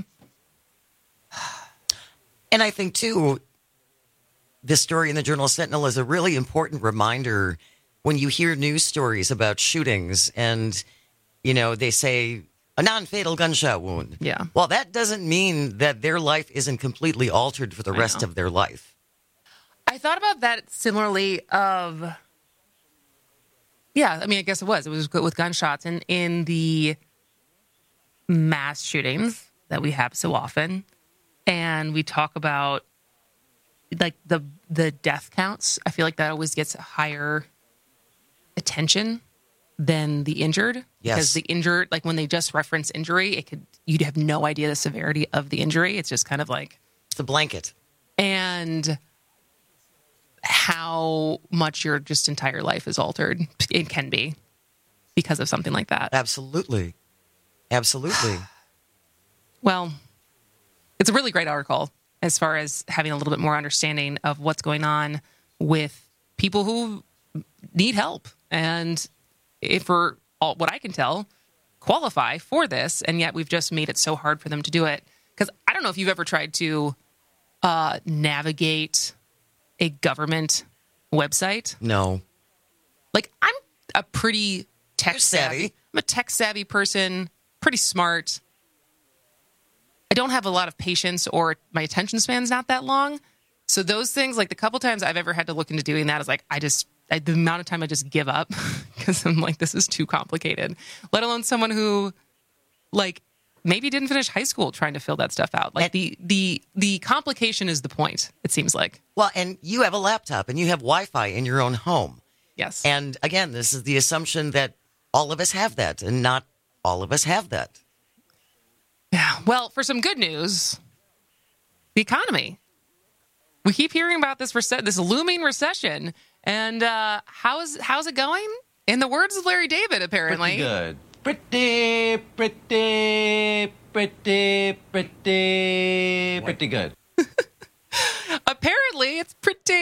And I think too, this story in the Journal Sentinel is a really important reminder when you hear news stories about shootings and, they say a non-fatal gunshot wound. Yeah. Well, that doesn't mean that their life isn't completely altered for the rest of their life. I thought about that similarly I guess it was with gunshots and in the mass shootings that we have so often. And we talk about the death counts. I feel like that always gets higher attention than the injured. Yes. Because the injured, when they just reference injury, you'd have no idea the severity of the injury. It's just kind of it's a blanket. And how much your just entire life is altered. It can be because of something like that. Absolutely. Well, it's a really great article as far as having a little bit more understanding of what's going on with people who need help. And for what I can tell, qualify for this, and yet we've just made it so hard for them to do it. Because I don't know if you've ever tried to navigate a government website. No. I'm a pretty tech savvy. I'm a tech savvy person, pretty smart. I don't have a lot of patience, or my attention span's not that long. So those things, the couple times I've ever had to look into doing that is the amount of time I just give up because I'm this is too complicated, let alone someone who maybe didn't finish high school trying to fill that stuff out. The complication is the point, it seems like. Well, and you have a laptop and you have Wi-Fi in your own home. Yes. And again, this is the assumption that all of us have that, and not all of us have that. Yeah. Well, for some good news, the economy. We keep hearing about this looming recession. And how's it going? In the words of Larry David, apparently. pretty good. Apparently, it's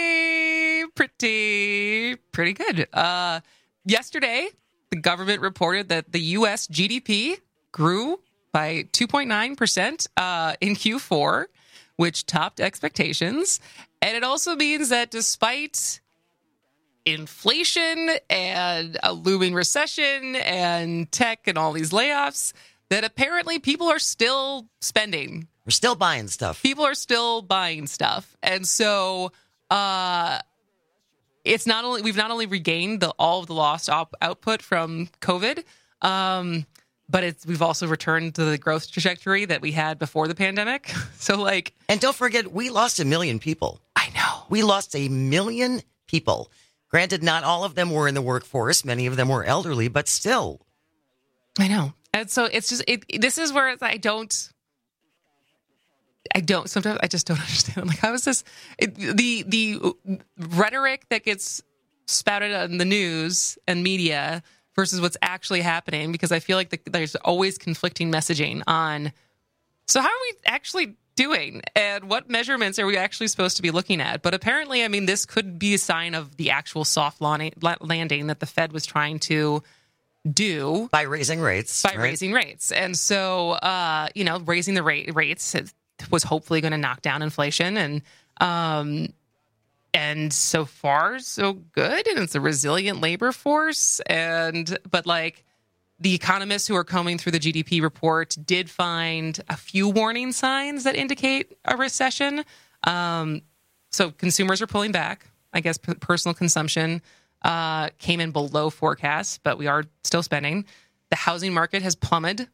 pretty good. Yesterday, the government reported that the U.S. GDP grew by 2.9% in Q4, which topped expectations. And it also means that despite inflation and a looming recession and tech and all these layoffs, that apparently people are still spending. We're still buying stuff. People are still buying stuff. And so we've not only regained all of the lost output from COVID, but we've also returned to the growth trajectory that we had before the pandemic. So and don't forget, we lost 1 million people. I know. We lost 1 million people. Granted, not all of them were in the workforce. Many of them were elderly, but still. I know. And so it's just, this is where sometimes I just don't understand. How is this? The rhetoric that gets spouted on the news and media versus what's actually happening, because I feel like there's always conflicting messaging on, so how are we actually doing and what measurements are we actually supposed to be looking at? But apparently, this could be a sign of the actual soft landing that the Fed was trying to do. By raising rates. Raising rates. And so, raising the rates was hopefully going to knock down inflation. And so far, so good. And it's a resilient labor force. But the economists who are combing through the GDP report did find a few warning signs that indicate a recession. So consumers are pulling back. I guess personal consumption came in below forecasts, but we are still spending. The housing market has plummeted.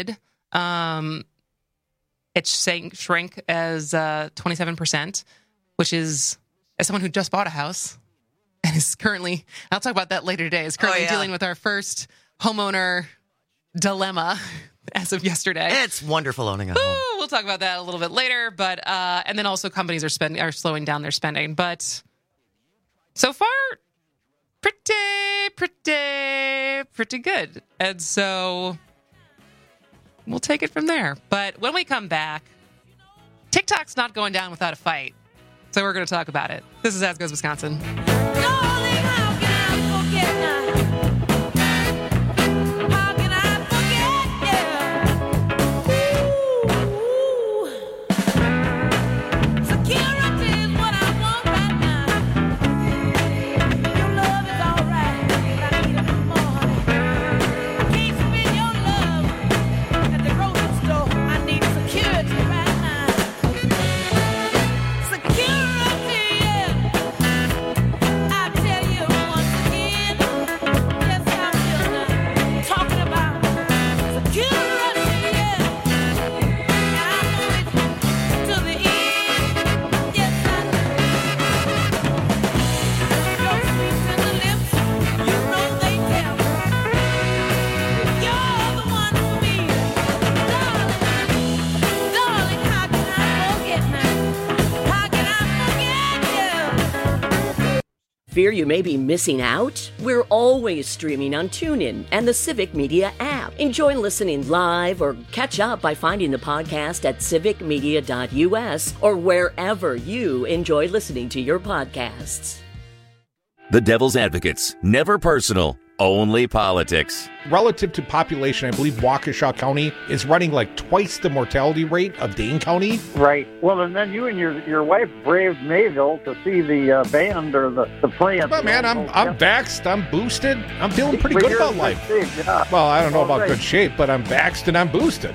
It shrank as 27%, which is, as someone who just bought a house and is currently, I'll talk about that later today, is currently dealing with our first homeowner dilemma as of yesterday. It's wonderful owning a home. We'll talk about that a little bit later, but and then also companies are slowing down their spending. But so far, pretty good. And so we'll take it from there. But when we come back, TikTok's not going down without a fight. So we're going to talk about it. This is As Goes Wisconsin. Fear you may be missing out? We're always streaming on TuneIn and the Civic Media app. Enjoy listening live or catch up by finding the podcast at civicmedia.us or wherever you enjoy listening to your podcasts. The Devil's Advocates. Never personal, only politics. Relative to population, I believe Waukesha County is running twice the mortality rate of Dane County. Right. Well, and then you and your wife braved Mayville to see the band or the play. But man, I'm vaxxed, I'm boosted, I'm feeling pretty good about life. Well, I don't know about good shape, but I'm vaxxed and I'm boosted.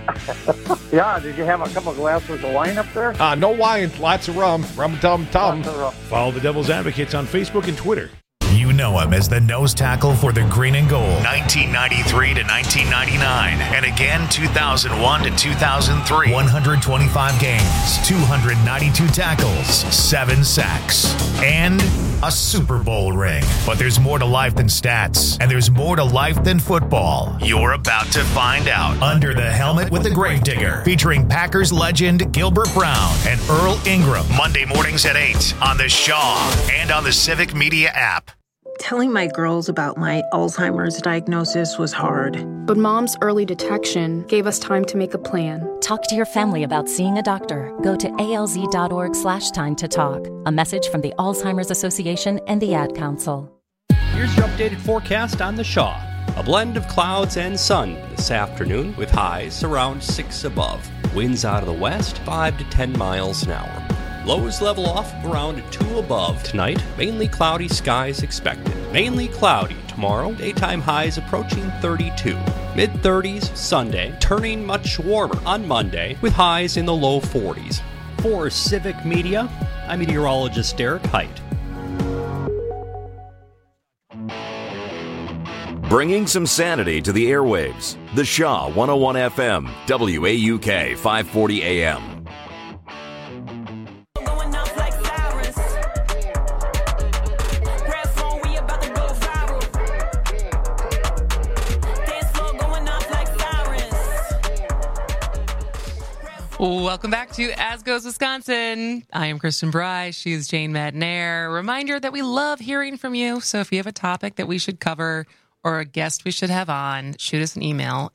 Yeah, did you have a couple glasses of wine up there? No wine, lots of rum, tum-tum. Follow the Devil's Advocates on Facebook and Twitter. You know him as the nose tackle for the Green and Gold, 1993 to 1999, and again 2001 to 2003. 125 games, 292 tackles, 7 sacks, and a Super Bowl ring. But there's more to life than stats, and there's more to life than football. You're about to find out. Under the Helmet with the Gravedigger, featuring Packers legend Gilbert Brown and Earl Ingram. Monday mornings at 8 on The Shaw and on the Civic Media app. Telling my girls about my Alzheimer's diagnosis was hard. But Mom's early detection gave us time to make a plan. Talk to your family about seeing a doctor. Go to alz.org/time to talk. A message from the Alzheimer's Association and the Ad Council. Here's your updated forecast on the Shaw. A blend of clouds and sun this afternoon with highs around 6 above. Winds out of the west 5 to 10 miles an hour. Lows level off around 2 above tonight. Mainly cloudy skies expected. Mainly cloudy tomorrow. Daytime highs approaching 32. Mid-30s Sunday. Turning much warmer on Monday with highs in the low 40s. For Civic Media, I'm meteorologist Derek Height. Bringing some sanity to the airwaves. The Shaw 101 FM, WAUK 540 AM. Welcome back to As Goes Wisconsin. I am Kristen Bry. She is Jane Madnair. Reminder that we love hearing from you. So if you have a topic that we should cover or a guest we should have on, shoot us an email,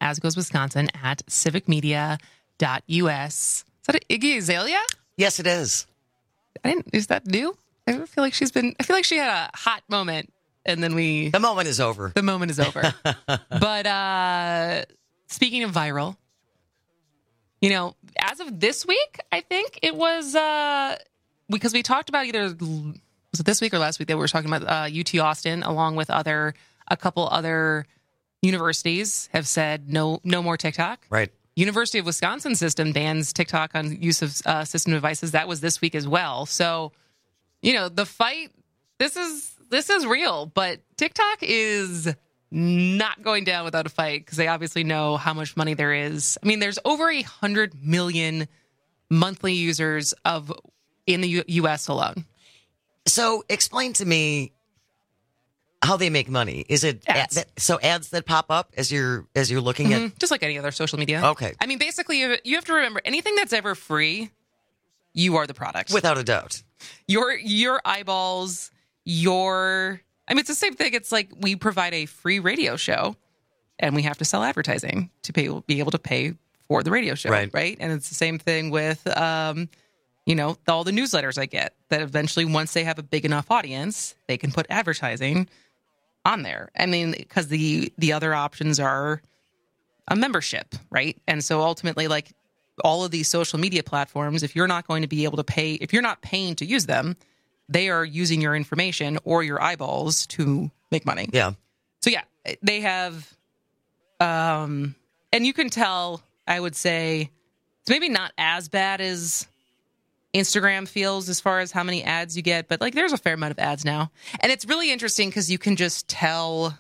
asgoeswisconsin@civicmedia.us. Is that Iggy Azalea? Yes, it is. Is that new? I feel like she had a hot moment and then The moment is over. The moment is over. But speaking of viral, you know, as of this week, I think it was because we talked about was it this week or last week that we were talking about UT Austin, along with a couple other universities have said no more TikTok. Right. University of Wisconsin system bans TikTok on use of system devices. That was this week as well. So, you know, the fight. This is real, but TikTok is not going down without a fight because they obviously know how much money there is. I mean, there's over 100 million monthly users in the U.S. alone. So explain to me how they make money. Is it ads? Ads that pop up as you're looking at, just like any other social media? Okay. I mean, basically, you have to remember anything that's ever free, you are the product, without a doubt. Your eyeballs, I mean, it's the same thing. It's like we provide a free radio show and we have to sell advertising to be able to pay for the radio show. Right. And it's the same thing with, all the newsletters I get that eventually, once they have a big enough audience, they can put advertising on there. I mean, because the other options are a membership. Right. And so ultimately, like all of these social media platforms, if you're not going to be able to pay, if you're not paying to use them, they are using your information or your eyeballs to make money. Yeah. So yeah, they have, and you can tell, I would say it's maybe not as bad as Instagram feels as far as how many ads you get, but like there's a fair amount of ads now. And it's really interesting because you can just tell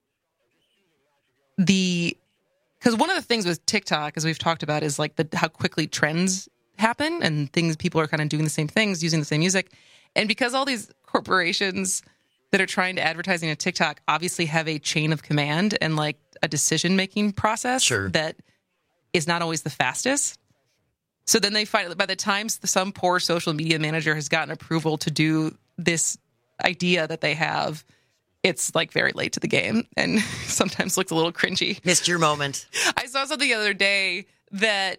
because one of the things with TikTok, as we've talked about, is like how quickly trends happen and people are kind of doing the same things, using the same music. And because all these corporations that are trying to advertising on TikTok obviously have a chain of command and like a decision-making process that is not always the fastest. So then they find by the time some poor social media manager has gotten approval to do this idea that they have, it's like very late to the game and sometimes looks a little cringy. Missed your moment. I saw something the other day that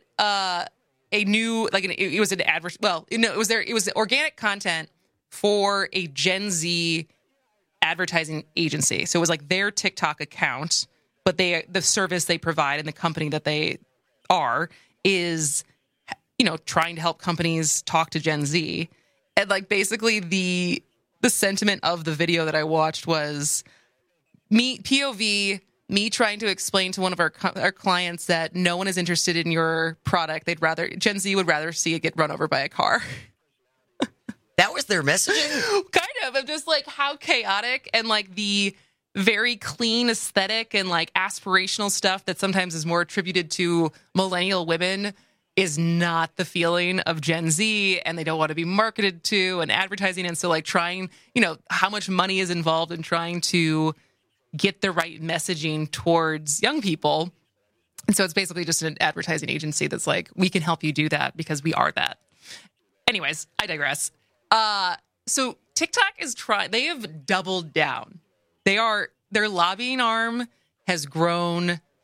it was organic content for a Gen Z advertising agency. So it was like their TikTok account, but the service they provide and the company that they are is, trying to help companies talk to Gen Z. And like basically the sentiment of the video that I watched was me trying to explain to one of our clients that no one is interested in your product. Gen Z would rather see it get run over by a car. That was their messaging? Kind of. I'm just like how chaotic and like the very clean aesthetic and like aspirational stuff that sometimes is more attributed to millennial women is not the feeling of Gen Z, and they don't want to be marketed to and advertising. And so like trying, how much money is involved in trying to get the right messaging towards young people. And so it's basically just an advertising agency that's like, we can help you do that because we are that. Anyways, I digress. So TikTok they have doubled down. Their lobbying arm has grown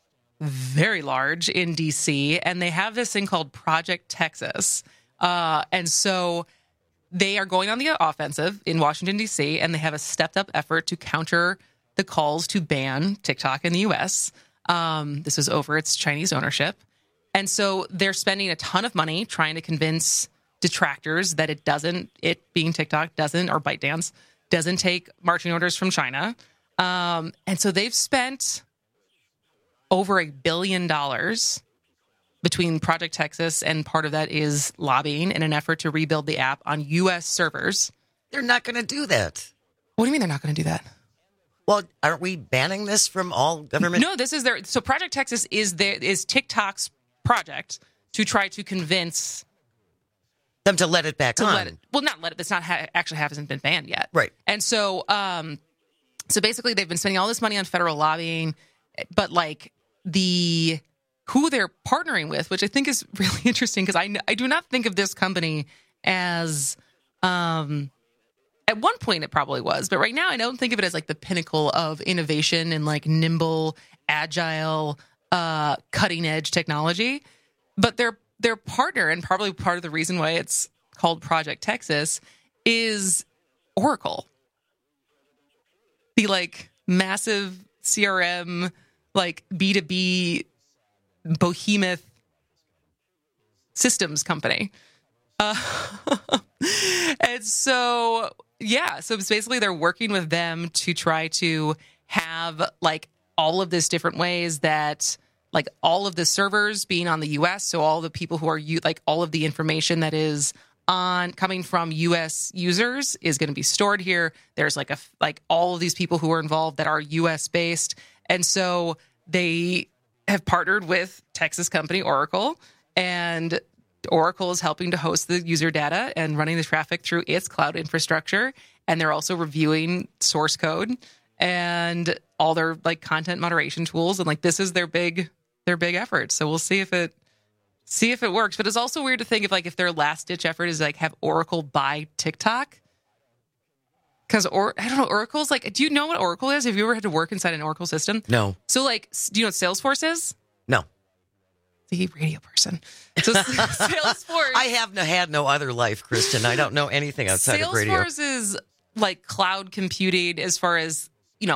very large in D.C., and they have this thing called Project Texas. And so they are going on the offensive in Washington, D.C., and they have a stepped-up effort to counter the calls to ban TikTok in the U.S. This is over its Chinese ownership. And so they're spending a ton of money trying to convince detractors that it being TikTok, or ByteDance, doesn't take marching orders from China. And so they've spent over $1 billion between Project Texas, and part of that is lobbying in an effort to rebuild the app on U.S. servers. They're not going to do that. What do you mean they're not going to do that? Well, aren't we banning this from all government? No, this is so Project Texas is TikTok's project to try to convince them to let it back on. Not let it. It's not actually hasn't been banned yet. Right. And so, so basically, they've been spending all this money on federal lobbying, but like who they're partnering with, which I think is really interesting because I do not think of this company as. At one point, it probably was, but right now, I don't think of it as like the pinnacle of innovation and like nimble, agile, cutting edge technology. But their partner, and probably part of the reason why it's called Project Texas, is Oracle, the like massive CRM, like B2B behemoth systems company. And so, yeah, so it's basically they're working with them to try to have like all of this different ways that like all of the servers being on the US. So all the people who are like all of the information that is coming from US users is going to be stored here. There's like all of these people who are involved that are US based. And so they have partnered with Texas company Oracle, and Oracle is helping to host the user data and running the traffic through its cloud infrastructure. And they're also reviewing source code and all their like content moderation tools. And like, this is their big effort. So we'll see if it works. But it's also weird to think if their last ditch effort is like have Oracle buy TikTok. Because I don't know, Oracle's like, do you know what Oracle is? Have you ever had to work inside an Oracle system? No. So like, do you know what Salesforce is? No. The radio person. So Salesforce. I have had no other life, Kristen. I don't know anything outside of radio. Salesforce is like cloud computing as far as,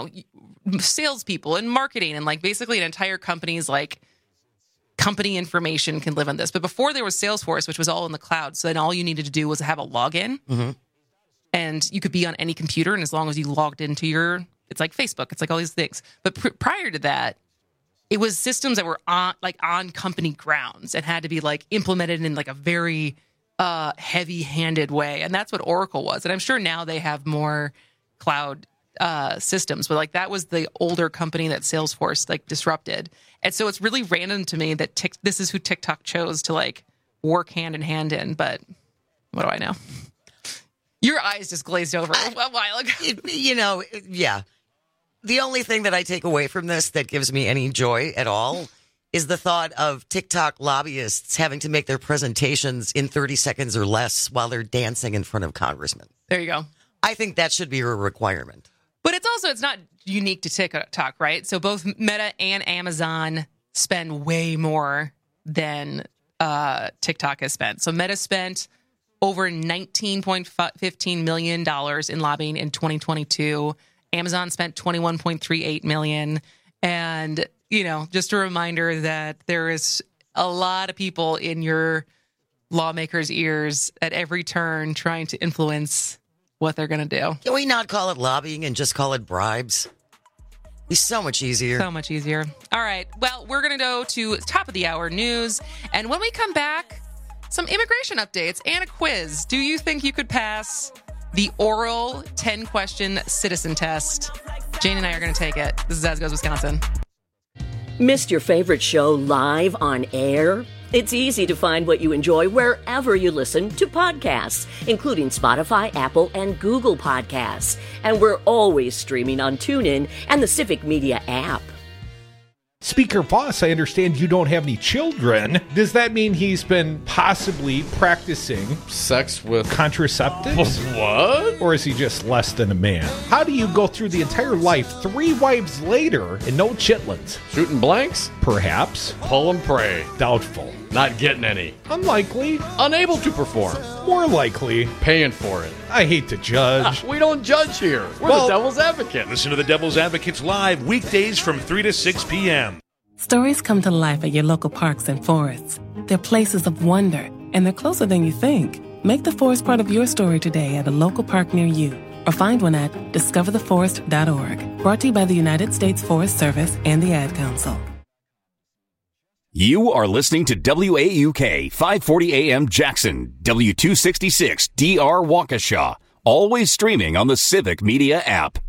salespeople and marketing and like basically an entire company's like company information can live on this. But before there was Salesforce, which was all in the cloud, so then all you needed to do was have a login. Mm-hmm. And you could be on any computer, and as long as you logged into it's like Facebook, it's like all these things. But prior to that, it was systems that were on company grounds and had to be like implemented in like a very heavy-handed way, and that's what Oracle was. And I'm sure now they have more cloud systems, but like that was the older company that Salesforce like disrupted. And so it's really random to me that this is who TikTok chose to like work hand in hand in. But what do I know? Your eyes just glazed over a while ago. Yeah. The only thing that I take away from this that gives me any joy at all is the thought of TikTok lobbyists having to make their presentations in 30 seconds or less while they're dancing in front of congressmen. There you go. I think that should be a requirement. But it's not unique to TikTok, right? So both Meta and Amazon spend way more than TikTok has spent. So Meta spent over $19.15 million in lobbying in 2022. Amazon spent $21.38 million. And, just a reminder that there is a lot of people in your lawmakers' ears at every turn trying to influence what they're going to do. Can we not call it lobbying and just call it bribes? It'd be so much easier. So much easier. All right. Well, we're going to go to top of the hour news. And when we come back, some immigration updates and a quiz. Do you think you could pass the oral 10-question citizen test? Jane and I are going to take it. This is As Goes Wisconsin. Missed your favorite show live on air? It's easy to find what you enjoy wherever you listen to podcasts, including Spotify, Apple, and Google Podcasts. And we're always streaming on TuneIn and the Civic Media app. Speaker Voss, I understand you don't have any children. Does that mean he's been possibly practicing sex with contraceptives? What? Or is he just less than a man? How do you go through the entire life 3 wives later and no chitlins? Shooting blanks? Perhaps. Pull and pray. Doubtful. Not getting any. Unlikely. Unable to perform. More likely. Paying for it. I hate to judge. We don't judge here. We're the Devil's Advocate. Listen to the Devil's Advocates live weekdays from 3 to 6 p.m. Stories come to life at your local parks and forests. They're places of wonder, and they're closer than you think. Make the forest part of your story today at a local park near you, or find one at discovertheforest.org. Brought to you by the United States Forest Service and the Ad Council. You are listening to WAUK 540 AM Jackson, W266 DR Waukesha, always streaming on the Civic Media app.